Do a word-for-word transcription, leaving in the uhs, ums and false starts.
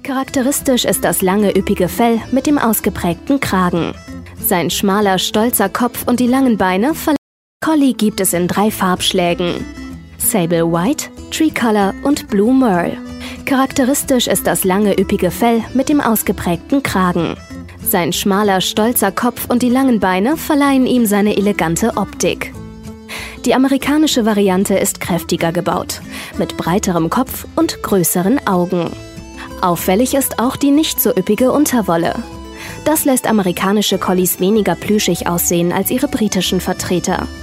Charakteristisch ist das lange, üppige Fell mit dem ausgeprägten Kragen. Sein schmaler, stolzer Kopf und die langen Beine verleihen Collie gibt es in drei Farbschlägen: Sable White, Tricolor und Blue Merle. Charakteristisch ist das lange, üppige Fell mit dem ausgeprägten Kragen. Sein schmaler, stolzer Kopf und die langen Beine verleihen ihm seine elegante Optik. Die amerikanische Variante ist kräftiger gebaut, mit breiterem Kopf und größeren Augen. Auffällig ist auch die nicht so üppige Unterwolle. Das lässt amerikanische Collies weniger plüschig aussehen als ihre britischen Vertreter.